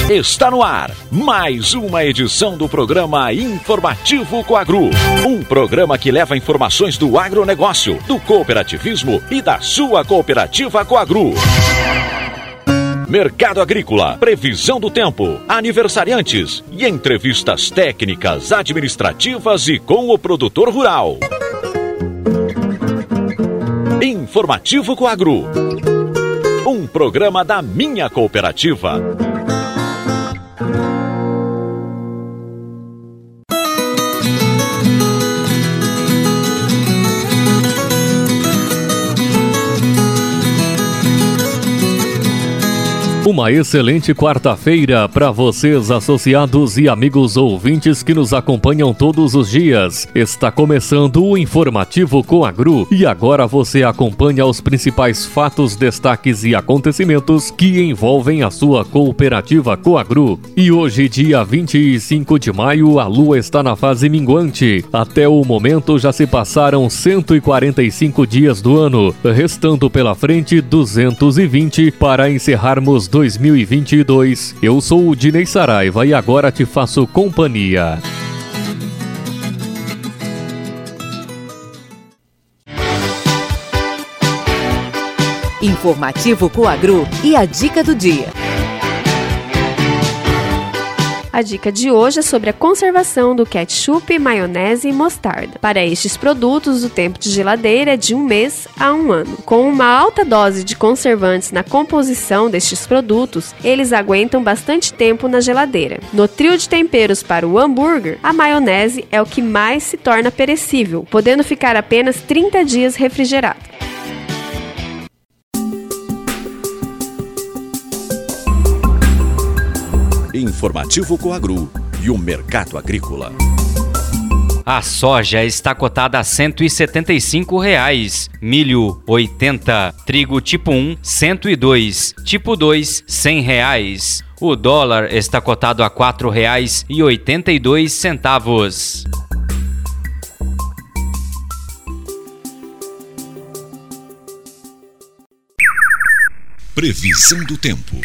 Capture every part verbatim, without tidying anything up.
Está no ar mais uma edição do programa Informativo Coagru. Um programa que leva informações do agronegócio, do cooperativismo e da sua cooperativa Coagru. Mercado agrícola, previsão do tempo, aniversariantes e entrevistas técnicas, administrativas e com o produtor rural. Informativo Coagru. Um programa da minha cooperativa. Uma excelente quarta-feira para vocês, associados e amigos ouvintes que nos acompanham todos os dias. Está começando o Informativo Coagru e agora você acompanha os principais fatos, destaques e acontecimentos que envolvem a sua cooperativa Coagru. E hoje, dia vinte e cinco de maio, a lua está na fase minguante. Até o momento já se passaram cento e quarenta e cinco dias do ano, restando pela frente duzentos e vinte para encerrarmos dois mil e vinte e dois. Eu sou o Dinei Saraiva e agora te faço companhia. Informativo Coagru e a dica do dia. A dica de hoje é sobre a conservação do ketchup, maionese e mostarda. Para estes produtos, o tempo de geladeira é de um mês a um ano. Com uma alta dose de conservantes na composição destes produtos, eles aguentam bastante tempo na geladeira. No trio de temperos para o hambúrguer, a maionese é o que mais se torna perecível, podendo ficar apenas trinta dias refrigerado. Informativo Coagru e o mercado agrícola. A soja está cotada a cento e setenta e cinco reais, milho oitenta, trigo tipo um cento e dois, tipo dois cem reais. O dólar está cotado a quatro reais e oitenta e dois centavos. Previsão do tempo.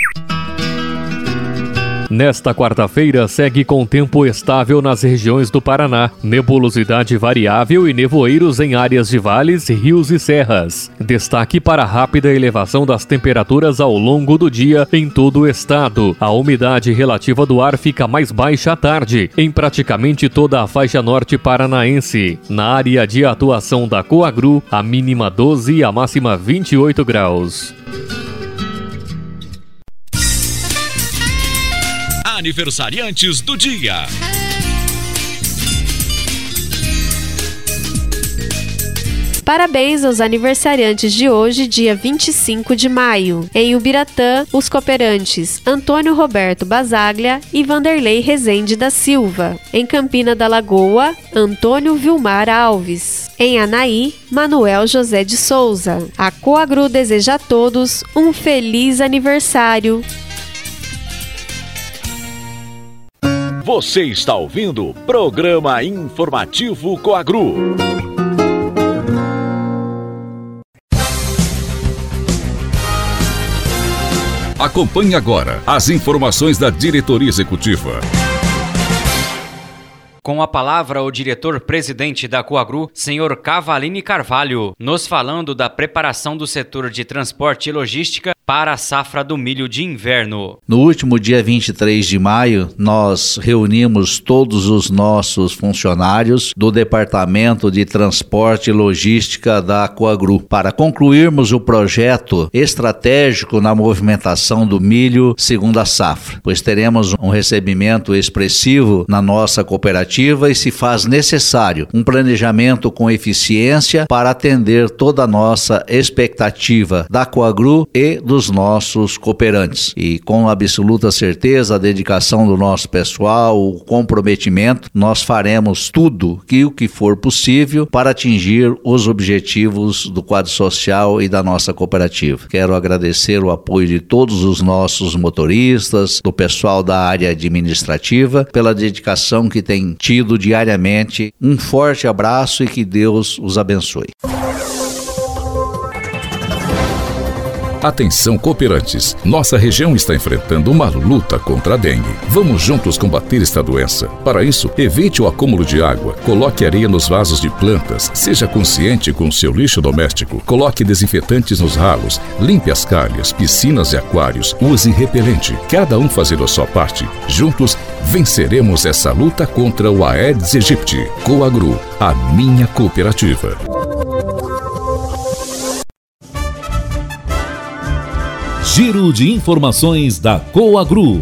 Nesta quarta-feira, segue com tempo estável nas regiões do Paraná, nebulosidade variável e nevoeiros em áreas de vales, rios e serras. Destaque para a rápida elevação das temperaturas ao longo do dia em todo o estado. A umidade relativa do ar fica mais baixa à tarde, em praticamente toda a faixa norte paranaense. Na área de atuação da Coagru, a mínima doze e a máxima vinte e oito graus. Aniversariantes do dia. Parabéns aos aniversariantes de hoje, dia vinte e cinco de maio. Em Ubiratã, os cooperantes Antônio Roberto Basaglia e Vanderlei Rezende da Silva. Em Campina da Lagoa, Antônio Vilmar Alves. Em Anaí, Manuel José de Souza. A Coagru deseja a todos um feliz aniversário. Você está ouvindo o programa Informativo Coagru. Acompanhe agora as informações da diretoria executiva. Com a palavra, o diretor-presidente da Coagru, senhor Cavalini Carvalho, nos falando da preparação do setor de transporte e logística para a safra do milho de inverno. No último dia vinte e três de maio, nós reunimos todos os nossos funcionários do Departamento de Transporte e Logística da Coagru para concluirmos o projeto estratégico na movimentação do milho segundo a safra, pois teremos um recebimento expressivo na nossa cooperativa e se faz necessário um planejamento com eficiência para atender toda a nossa expectativa da Coagru e dos nossos cooperantes. E com absoluta certeza, a dedicação do nosso pessoal, o comprometimento, nós faremos tudo que o que for possível para atingir os objetivos do quadro social e da nossa cooperativa. Quero agradecer o apoio de todos os nossos motoristas, do pessoal da área administrativa, pela dedicação que tem tido diariamente. Um forte abraço e que Deus os abençoe. Atenção, cooperantes. Nossa região está enfrentando uma luta contra a dengue. Vamos juntos combater esta doença. Para isso, evite o acúmulo de água, coloque areia nos vasos de plantas, seja consciente com o seu lixo doméstico, coloque desinfetantes nos ralos, limpe as calhas, piscinas e aquários, use repelente. Cada um fazendo a sua parte. Juntos, venceremos essa luta contra o Aedes aegypti. Coagru, a minha cooperativa. Giro de informações da Coagru.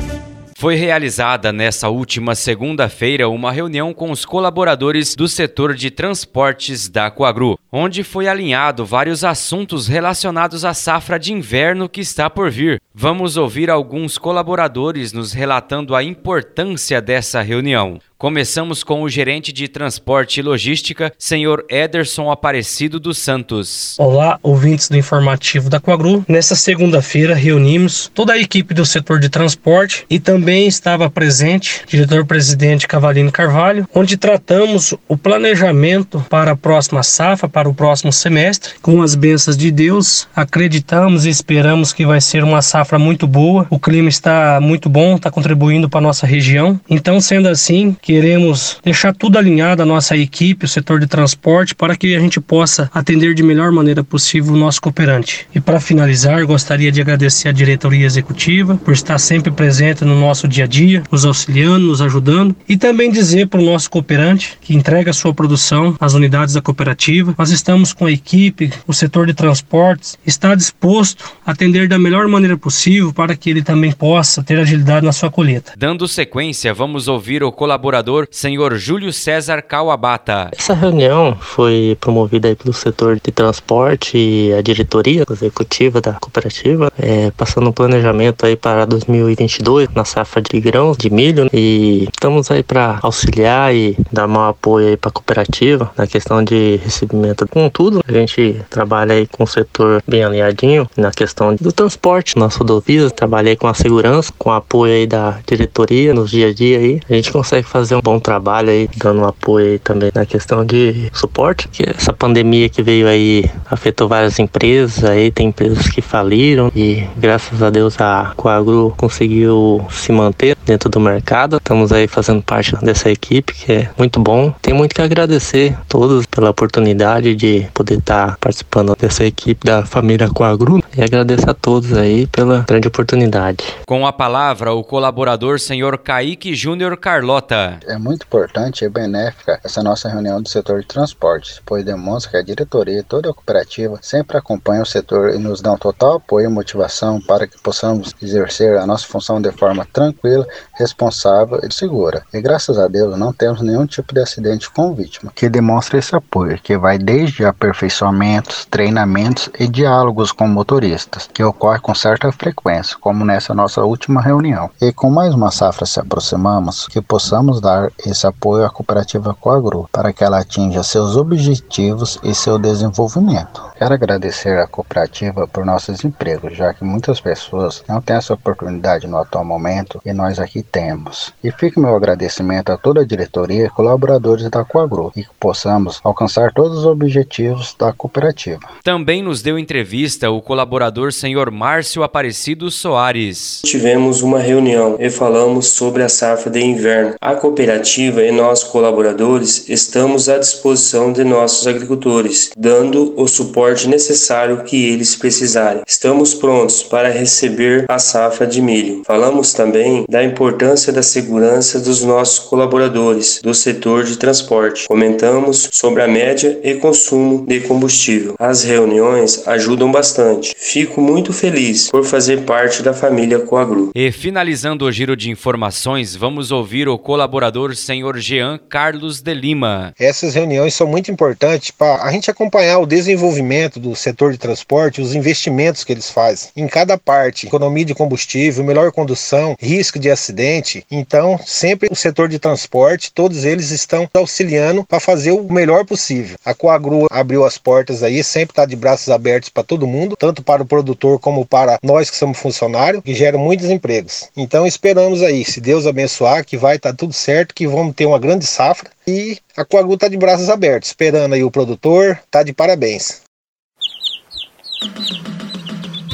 Foi realizada nesta última segunda-feira uma reunião com os colaboradores do setor de transportes da Coagru, onde foi alinhado vários assuntos relacionados à safra de inverno que está por vir. Vamos ouvir alguns colaboradores nos relatando a importância dessa reunião. Começamos com o gerente de transporte e logística, senhor Ederson Aparecido dos Santos. Olá, ouvintes do informativo da Coagru. Nesta segunda-feira reunimos toda a equipe do setor de transporte e também estava presente o diretor-presidente Cavalino Carvalho, onde tratamos o planejamento para a próxima safra, para o próximo semestre. Com as bênçãos de Deus, acreditamos e esperamos que vai ser uma safra muito boa. O clima está muito bom, está contribuindo para a nossa região. Então, sendo assim, queremos deixar tudo alinhado, a nossa equipe, o setor de transporte, para que a gente possa atender de melhor maneira possível o nosso cooperante. E para finalizar, gostaria de agradecer à diretoria executiva por estar sempre presente no nosso dia a dia, nos auxiliando, nos ajudando, e também dizer para o nosso cooperante que entrega a sua produção às unidades da cooperativa. Nós estamos com a equipe, o setor de transportes está disposto a atender da melhor maneira possível para que ele também possa ter agilidade na sua colheita. Dando sequência, vamos ouvir o colaborador senhor Júlio César Kawabata. Essa reunião foi promovida aí pelo setor de transporte e a diretoria executiva da cooperativa, é, passando um planejamento aí para dois mil e vinte e dois na safra de grãos, de milho, e estamos aí para auxiliar e dar um apoio aí para a cooperativa na questão de recebimento. Com tudo, a gente trabalha aí com o setor bem alinhadinho na questão do transporte nas rodovias, trabalhei com a segurança, com o apoio aí da diretoria nos dia a dia aí, a gente consegue fazer um bom trabalho aí, dando um apoio aí também na questão de suporte, que essa pandemia que veio aí afetou várias empresas, aí tem empresas que faliram e graças a Deus a Coagru conseguiu se manter dentro do mercado. Estamos aí fazendo parte dessa equipe, que é muito bom. Tem muito que agradecer a todos pela oportunidade de poder estar participando dessa equipe da família Coagru e agradeço a todos aí pela grande oportunidade. Com a palavra, o colaborador senhor Kaique Júnior Carlota. É muito importante e benéfica essa nossa reunião do setor de transportes, pois demonstra que a diretoria e toda a cooperativa sempre acompanha o setor e nos dão total apoio e motivação para que possamos exercer a nossa função de forma tranquila, responsável e segura. E graças a Deus não temos nenhum tipo de acidente com vítima, que demonstra esse apoio, que vai desde aperfeiçoamentos, treinamentos e diálogos com motoristas, que ocorre com certa frequência, como nessa nossa última reunião. E com mais uma safra se aproximamos, que possamos dar esse apoio à cooperativa Coagru, para que ela atinja seus objetivos e seu desenvolvimento. Quero agradecer à cooperativa por nossos empregos, já que muitas pessoas não têm essa oportunidade no atual momento e nós aqui temos. E fica meu agradecimento a toda a diretoria e colaboradores da Coagru e que possamos alcançar todos os objetivos da cooperativa. Também nos deu entrevista o colaborador senhor Márcio Aparecido Soares. Tivemos uma reunião e falamos sobre a safra de inverno. A cooperativa e nós colaboradores estamos à disposição de nossos agricultores, dando o suporte necessário que eles precisarem. Estamos prontos para receber a safra de milho. Falamos também da importância da segurança dos nossos colaboradores do setor de transporte. Comentamos sobre a média e consumo de combustível. As reuniões ajudam bastante. Fico muito feliz por fazer parte da família Coagru. E finalizando o giro de informações, vamos ouvir o colaborador senhor Jean Carlos de Lima. Essas reuniões são muito importantes para a gente acompanhar o desenvolvimento do setor de transporte, os investimentos que eles fazem em cada parte, economia de combustível, melhor condução, risco de acidente. Então, sempre o setor de transporte, todos eles estão auxiliando para fazer o melhor possível. A Coagru abriu as portas aí, sempre está de braços abertos para todo mundo, tanto para o produtor como para nós que somos funcionários, que geram muitos empregos. Então, esperamos aí, se Deus abençoar, que vai estar tudo certo, que vamos ter uma grande safra e a Coagru está de braços abertos, esperando aí o produtor, está de parabéns.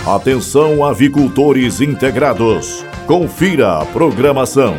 Atenção, avicultores integrados. Confira a programação.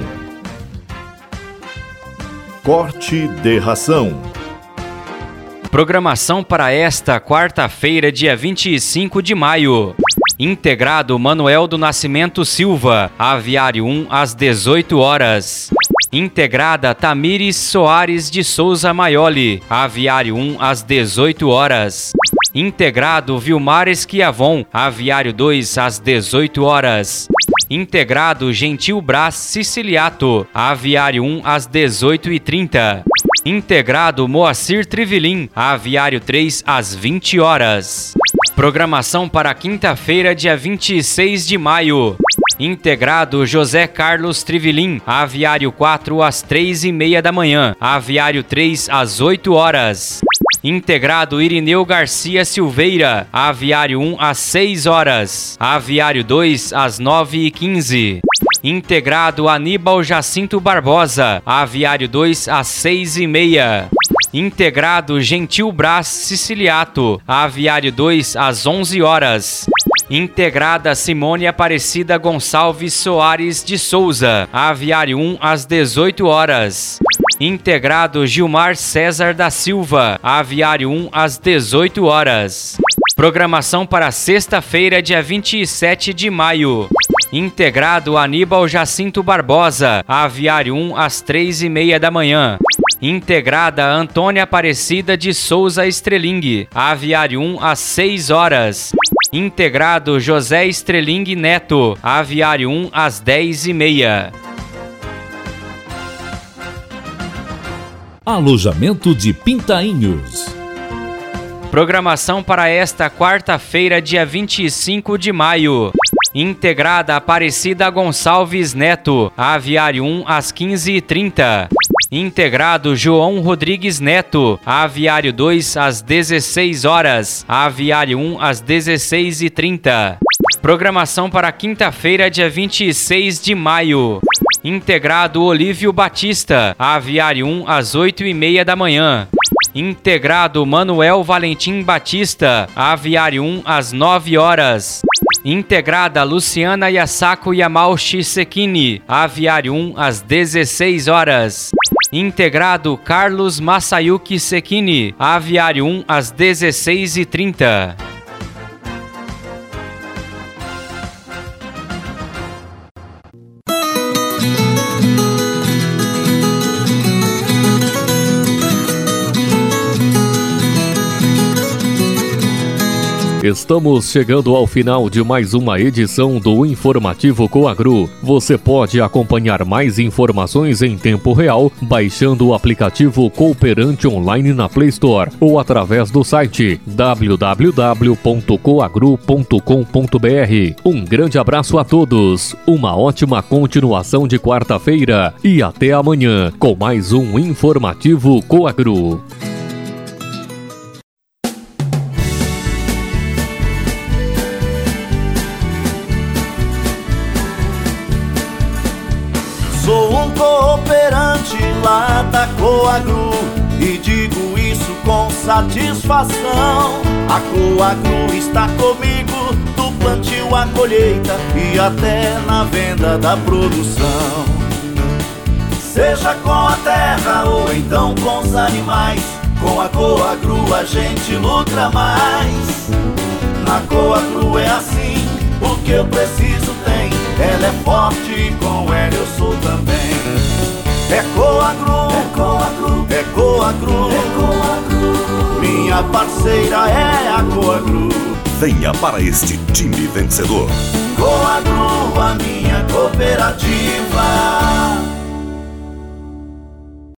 Corte de ração. Programação para esta quarta-feira, dia vinte e cinco de maio. Integrado Manuel do Nascimento Silva, Aviário um, às dezoito horas. Integrada Tamires Soares de Souza Maioli, Aviário um, às dezoito horas. Integrado Vilmar Esquiavon, Aviário dois, às dezoito horas. Integrado Gentil Brás Siciliato, Aviário um, às dezoito e trinta. Integrado Moacir Trivelin, Aviário três, às vinte horas. Programação para quinta-feira, dia vinte e seis de maio. Integrado José Carlos Trivelin, Aviário quatro, às três e meia da manhã. Aviário três, às oito horas. Integrado Irineu Garcia Silveira, Aviário um, às seis horas. Aviário dois, às nove e quinze. Integrado Aníbal Jacinto Barbosa, Aviário dois, às seis e meia. Integrado Gentil Brás Siciliato, Aviário dois, às onze horas. Integrada Simone Aparecida Gonçalves Soares de Souza, Aviário um, às dezoito horas. Integrado Gilmar César da Silva, Aviário um, às dezoito horas. Programação para sexta-feira, dia vinte e sete de maio. Integrado Aníbal Jacinto Barbosa, Aviário um, às três e meia da manhã. Integrada Antônia Aparecida de Souza Estreling, Aviário um, às seis horas. Integrado José Estreling Neto, Aviário um, às dez e meia. Alojamento de Pintainhos. Programação para esta quarta-feira, dia vinte e cinco de maio. Integrada Aparecida Gonçalves Neto, Aviário um, às quinze e trinta. Integrado João Rodrigues Neto, Aviário dois, às dezesseis horas. Aviário um, às dezesseis e trinta. Programação para quinta-feira, dia vinte e seis de maio. Integrado Olívio Batista, Aviário um, às oito e meia da manhã. Integrado Manuel Valentim Batista, Aviário um, às nove horas. Integrada Luciana Yasako Yamauchi Sekini, Aviário um, às dezesseis horas. Integrado Carlos Masayuki Sekini, Aviário um, às dezesseis e trinta. Estamos chegando ao final de mais uma edição do Informativo Coagro. Você pode acompanhar mais informações em tempo real baixando o aplicativo Cooperante Online na Play Store ou através do site w w w ponto coagro ponto com ponto b r. Um grande abraço a todos, uma ótima continuação de quarta-feira e até amanhã com mais um Informativo Coagro. Sou um cooperante lá da Coagro e digo isso com satisfação. A Coagro está comigo do plantio à colheita e até na venda da produção. Seja com a terra ou então com os animais, com a Coagro a gente lucra mais. Na Coagro é assim, o que eu preciso tem. Ela é forte e com ela eu sou também. É Coagro, é Coagro, é Coagro, é Coagro. Minha parceira é a Coagro. Venha para este time vencedor. Coagro, a minha cooperativa.